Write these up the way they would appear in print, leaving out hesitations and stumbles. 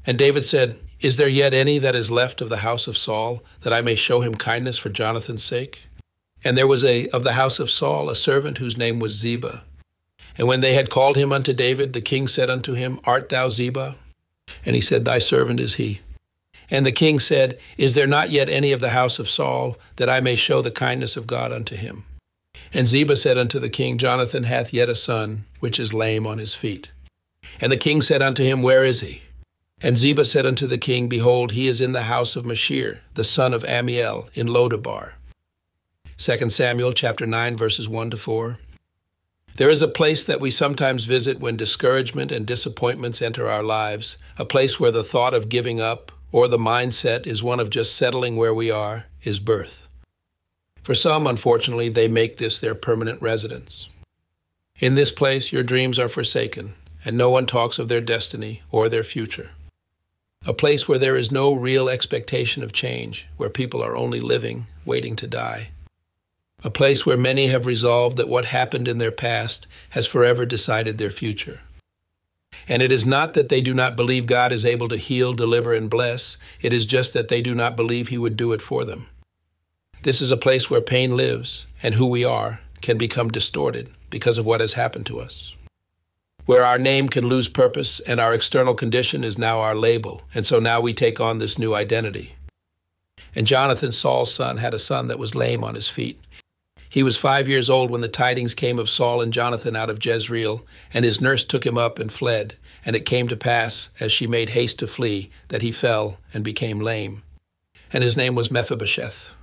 And David said, "Is there yet any that is left of the house of Saul, that I may show him kindness for Jonathan's sake?" And there was of the house of Saul a servant whose name was Ziba. And when they had called him unto David, the king said unto him, "Art thou Ziba?" And he said, "Thy servant is he." And the king said, "Is there not yet any of the house of Saul, that I may show the kindness of God unto him?" And Ziba said unto the king, "Jonathan hath yet a son, which is lame on his feet." And the king said unto him, "Where is he?" And Ziba said unto the king, "Behold, he is in the house of Mashir, the son of Amiel, in Lodabar." 2 Samuel chapter 9, verses 1-4. There is a place that we sometimes visit when discouragement and disappointments enter our lives, a place where the thought of giving up, or the mindset is one of just settling where we are, is birth. For some, unfortunately, they make this their permanent residence. In this place, your dreams are forsaken, and no one talks of their destiny or their future. A place where there is no real expectation of change, where people are only living, waiting to die. A place where many have resolved that what happened in their past has forever decided their future. And it is not that they do not believe God is able to heal, deliver, and bless. It is just that they do not believe He would do it for them. This is a place where pain lives, and who we are can become distorted because of what has happened to us. Where our name can lose purpose and our external condition is now our label, and so now we take on this new identity. And Jonathan, Saul's son, had a son that was lame on his feet. He was 5 years old when the tidings came of Saul and Jonathan out of Jezreel, and his nurse took him up and fled. And it came to pass, as she made haste to flee, that he fell and became lame. And his name was Mephibosheth.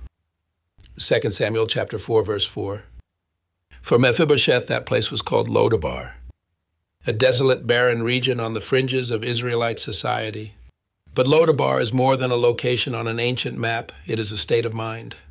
2 Samuel chapter 4, verse 4. For Mephibosheth, that place was called Lodabar, a desolate, barren region on the fringes of Israelite society. But Lodabar is more than a location on an ancient map. It is a state of mind.